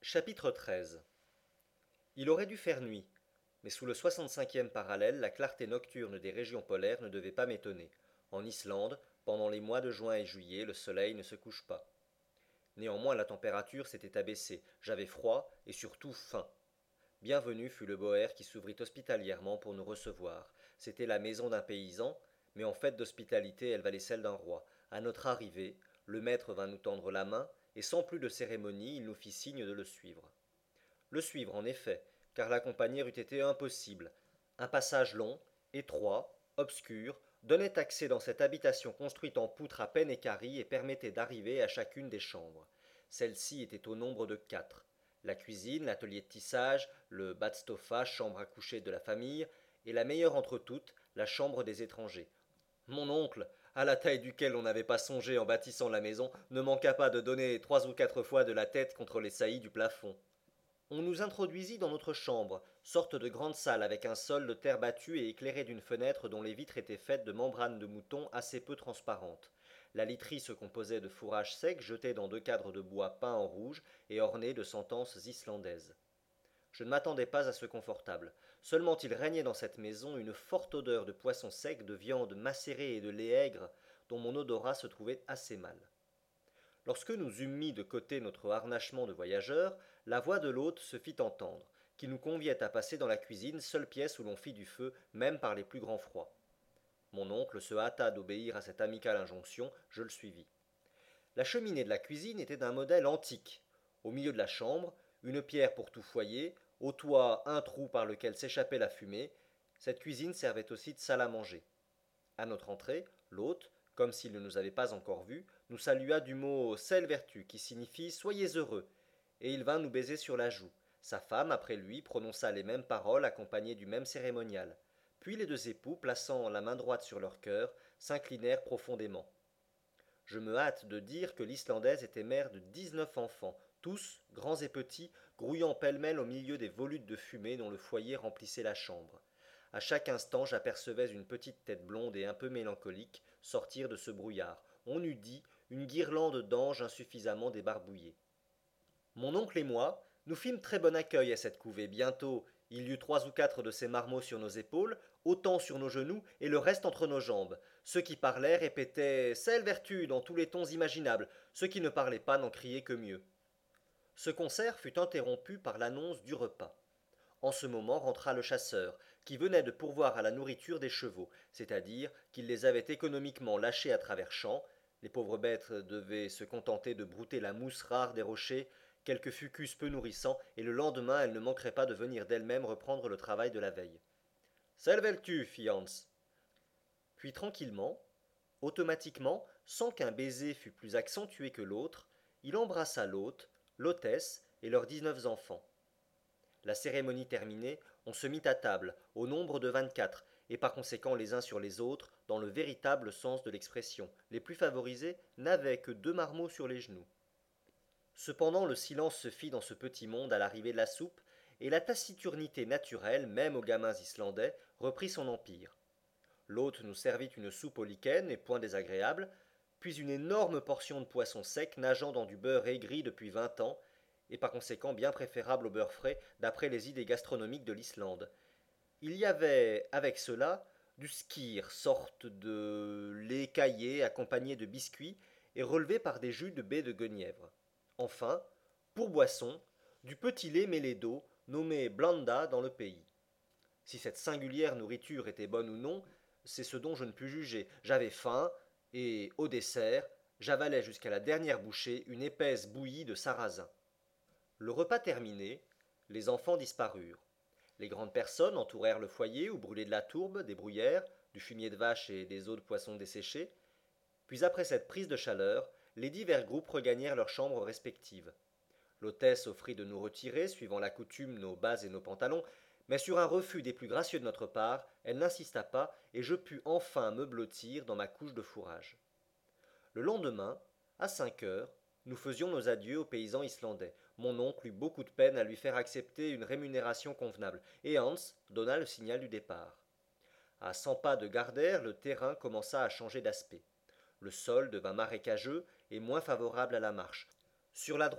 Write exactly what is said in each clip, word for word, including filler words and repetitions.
Chapitre treize. Il aurait dû faire nuit, mais sous le soixante-cinquième parallèle, la clarté nocturne des régions polaires ne devait pas m'étonner. En Islande, pendant les mois de juin et juillet, le soleil ne se couche pas. Néanmoins, la température s'était abaissée, j'avais froid et surtout faim. Bienvenu fut le boër qui s'ouvrit hospitalièrement pour nous recevoir. C'était la maison d'un paysan, mais en fait d'hospitalité elle valait celle d'un roi. À notre arrivée, le maître vint nous tendre la main, et sans plus de cérémonie, il nous fit signe de le suivre. Le suivre, en effet, car l'accompagner eût été impossible. Un passage long, étroit, obscur, donnait accès dans cette habitation construite en poutres à peine équarries et permettait d'arriver à chacune des chambres. Celle-ci était au nombre de quatre. La cuisine, l'atelier de tissage, le badstofa, chambre à coucher de la famille, et la meilleure entre toutes, la chambre des étrangers. Mon oncle, à la taille duquel on n'avait pas songé en bâtissant la maison, ne manqua pas de donner trois ou quatre fois de la tête contre les saillies du plafond. On nous introduisit dans notre chambre, sorte de grande salle avec un sol de terre battue et éclairée d'une fenêtre dont les vitres étaient faites de membranes de mouton assez peu transparentes. La literie se composait de fourrages secs jetés dans deux cadres de bois peints en rouge et ornés de sentences islandaises. Je ne m'attendais pas à ce confortable. Seulement il régnait dans cette maison une forte odeur de poisson sec, de viande macérée et de lait aigre, dont mon odorat se trouvait assez mal. Lorsque nous eûmes mis de côté notre harnachement de voyageurs, la voix de l'hôte se fit entendre, qui nous conviait à passer dans la cuisine, seule pièce où l'on fit du feu, même par les plus grands froids. Mon oncle se hâta d'obéir à cette amicale injonction, je le suivis. La cheminée de la cuisine était d'un modèle antique. Au milieu de la chambre, une pierre pour tout foyer, au toit un trou par lequel s'échappait la fumée. Cette cuisine servait aussi de salle à manger. À notre entrée, l'hôte, comme s'il ne nous avait pas encore vus, nous salua du mot Selle vertu, qui signifie Soyez heureux, et il vint nous baiser sur la joue. Sa femme, après lui, prononça les mêmes paroles accompagnées du même cérémonial. Puis les deux époux, plaçant la main droite sur leur cœur, s'inclinèrent profondément. Je me hâte de dire que l'Islandaise était mère de dix-neuf enfants, tous, grands et petits, grouillant pêle-mêle au milieu des volutes de fumée dont le foyer remplissait la chambre. À chaque instant j'apercevais une petite tête blonde et un peu mélancolique sortir de ce brouillard, on eût dit une guirlande d'anges insuffisamment débarbouillés. Mon oncle et moi, nous fîmes très bon accueil à cette couvée. Bientôt, il y eut trois ou quatre de ces marmots sur nos épaules, autant sur nos genoux, et le reste entre nos jambes. Ceux qui parlaient répétaient Selle vertu dans tous les tons imaginables, ceux qui ne parlaient pas n'en criaient que mieux. Ce concert fut interrompu par l'annonce du repas. En ce moment rentra le chasseur, qui venait de pourvoir à la nourriture des chevaux, c'est-à-dire qu'il les avait économiquement lâchés à travers champs. Les pauvres bêtes devaient se contenter de brouter la mousse rare des rochers, quelques fucus peu nourrissants, et le lendemain elles ne manqueraient pas de venir d'elles-mêmes reprendre le travail de la veille. Selveltu, fit Hans. Puis tranquillement, automatiquement, sans qu'un baiser fût plus accentué que l'autre, il embrassa l'hôte, l'hôtesse et leurs dix-neuf enfants. La cérémonie terminée, on se mit à table, au nombre de vingt-quatre, et par conséquent les uns sur les autres, dans le véritable sens de l'expression. Les plus favorisés n'avaient que deux marmots sur les genoux. Cependant le silence se fit dans ce petit monde à l'arrivée de la soupe, et la taciturnité naturelle, même aux gamins islandais, reprit son empire. L'hôte nous servit une soupe au lichen et point désagréable, puis une énorme portion de poisson sec nageant dans du beurre aigri depuis vingt ans, et par conséquent bien préférable au beurre frais d'après les idées gastronomiques de l'Islande. Il y avait avec cela du skyr, sorte de lait caillé accompagné de biscuits et relevé par des jus de baies de guenièvre. Enfin, pour boisson, du petit lait mêlé d'eau, nommé blanda dans le pays. Si cette singulière nourriture était bonne ou non, c'est ce dont je ne pus juger. J'avais faim, et, au dessert, j'avalai jusqu'à la dernière bouchée une épaisse bouillie de sarrasin. Le repas terminé, les enfants disparurent. Les grandes personnes entourèrent le foyer où brûlait de la tourbe, des bruyères, du fumier de vache et des os de poisson desséchés. Puis après cette prise de chaleur, les divers groupes regagnèrent leurs chambres respectives. L'hôtesse offrit de nous retirer, suivant la coutume, nos bas et nos pantalons, mais sur un refus des plus gracieux de notre part, elle n'insista pas, et je pus enfin me blottir dans ma couche de fourrage. Le lendemain, à cinq heures, nous faisions nos adieux aux paysans islandais. Mon oncle eut beaucoup de peine à lui faire accepter une rémunération convenable, et Hans donna le signal du départ. À cent pas de Gardère, le terrain commença à changer d'aspect. Le sol devint marécageux et moins favorable à la marche. Sur la droite,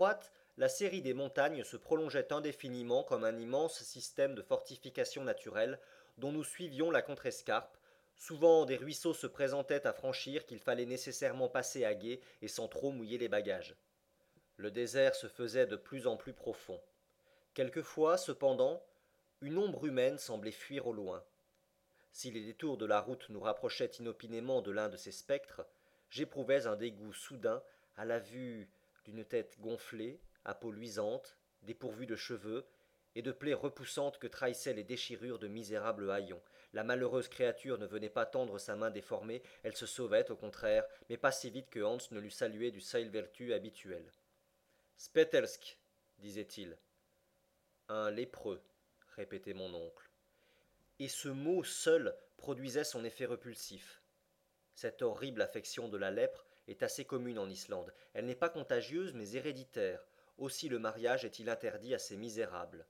la série des montagnes se prolongeait indéfiniment comme un immense système de fortifications naturelles dont nous suivions la contrescarpe. Souvent des ruisseaux se présentaient à franchir qu'il fallait nécessairement passer à gué et sans trop mouiller les bagages. Le désert se faisait de plus en plus profond. Quelquefois, cependant, une ombre humaine semblait fuir au loin. Si les détours de la route nous rapprochaient inopinément de l'un de ces spectres, j'éprouvais un dégoût soudain à la vue d'une tête gonflée, à peau luisante, dépourvue de cheveux, et de plaies repoussantes que trahissaient les déchirures de misérables haillons. La malheureuse créature ne venait pas tendre sa main déformée, elle se sauvait, au contraire, mais pas si vite que Hans ne l'eût salué du Seilvertu habituel. Spetelsk, disait-il. Un lépreux, répétait mon oncle. Et ce mot seul produisait son effet repulsif. Cette horrible affection de la lèpre est assez commune en Islande. Elle n'est pas contagieuse, mais héréditaire. Aussi le mariage est-il interdit à ces misérables.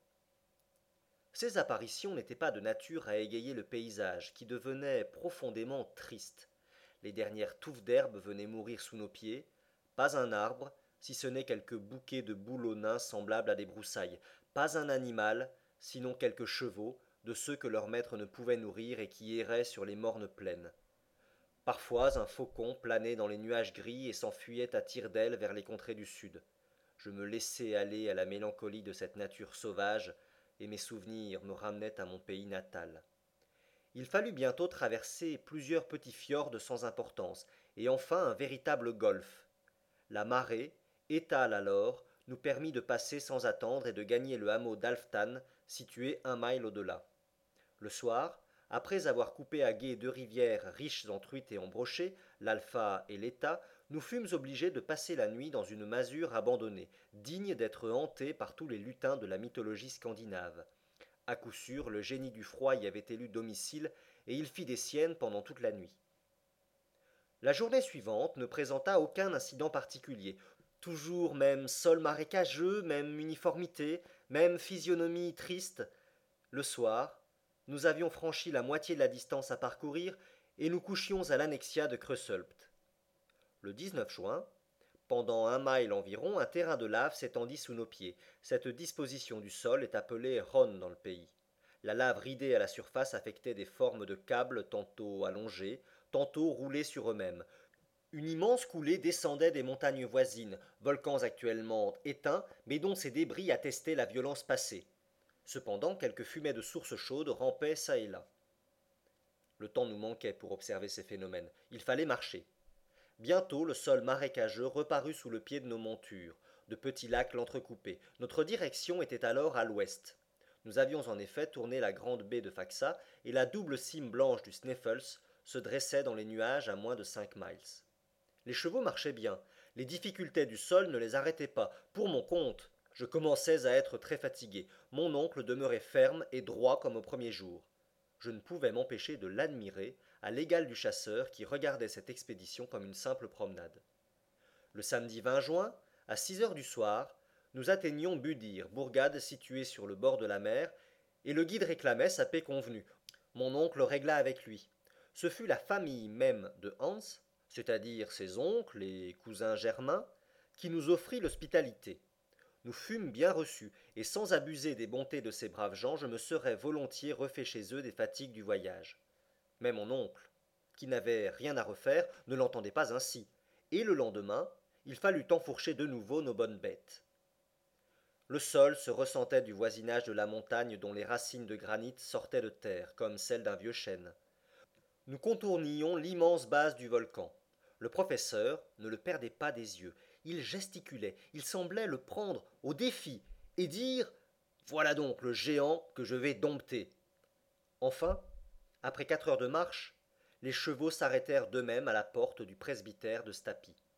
Ces apparitions n'étaient pas de nature à égayer le paysage, qui devenait profondément triste. Les dernières touffes d'herbe venaient mourir sous nos pieds, pas un arbre, si ce n'est quelques bouquets de bouleaux nains semblables à des broussailles, pas un animal, sinon quelques chevaux, de ceux que leur maître ne pouvait nourrir et qui erraient sur les mornes plaines. Parfois un faucon planait dans les nuages gris et s'enfuyait à tire-d'aile vers les contrées du sud. Je me laissais aller à la mélancolie de cette nature sauvage, et mes souvenirs me ramenaient à mon pays natal. Il fallut bientôt traverser plusieurs petits fjords sans importance, et enfin un véritable golfe. La marée, étale alors, nous permit de passer sans attendre et de gagner le hameau d'Alftan, situé un mille au-delà. Le soir, après avoir coupé à gué deux rivières riches en truites et en brochets, l'Alpha et l'État, nous fûmes obligés de passer la nuit dans une masure abandonnée, digne d'être hantée par tous les lutins de la mythologie scandinave. À coup sûr, le génie du froid y avait élu domicile, et il fit des siennes pendant toute la nuit. La journée suivante ne présenta aucun incident particulier. Toujours même sol marécageux, même uniformité, même physionomie triste. Le soir, nous avions franchi la moitié de la distance à parcourir, et nous couchions à l'annexia de Krösulpt. Le dix-neuf juin, pendant un mille environ, un terrain de lave s'étendit sous nos pieds. Cette disposition du sol est appelée Ron dans le pays. La lave ridée à la surface affectait des formes de câbles tantôt allongés, tantôt roulés sur eux-mêmes. Une immense coulée descendait des montagnes voisines, volcans actuellement éteints, mais dont ces débris attestaient la violence passée. Cependant, quelques fumées de sources chaudes rampaient çà et là. Le temps nous manquait pour observer ces phénomènes. Il fallait marcher. Bientôt le sol marécageux reparut sous le pied de nos montures. De petits lacs l'entrecoupaient. Notre direction était alors à l'ouest. Nous avions en effet tourné la grande baie de Faxa, et la double cime blanche du Sneffels se dressait dans les nuages à moins de cinq miles. Les chevaux marchaient bien. Les difficultés du sol ne les arrêtaient pas. Pour mon compte, je commençais à être très fatigué. Mon oncle demeurait ferme et droit comme au premier jour. Je ne pouvais m'empêcher de l'admirer, à l'égal du chasseur qui regardait cette expédition comme une simple promenade. Le samedi vingt juin, à six heures du soir, nous atteignions Budir, bourgade située sur le bord de la mer, et le guide réclamait sa paix convenue. Mon oncle régla avec lui. Ce fut la famille même de Hans, c'est-à-dire ses oncles et cousins germains, qui nous offrit l'hospitalité. Nous fûmes bien reçus, et sans abuser des bontés de ces braves gens, je me serais volontiers refait chez eux des fatigues du voyage. Mais mon oncle, qui n'avait rien à refaire, ne l'entendait pas ainsi, et le lendemain, il fallut enfourcher de nouveau nos bonnes bêtes. Le sol se ressentait du voisinage de la montagne dont les racines de granit sortaient de terre, comme celles d'un vieux chêne. Nous contournions l'immense base du volcan. Le professeur ne le perdait pas des yeux. Il gesticulait, il semblait le prendre au défi et dire « Voilà donc le géant que je vais dompter ». Enfin, après quatre heures de marche, les chevaux s'arrêtèrent d'eux-mêmes à la porte du presbytère de Stapi.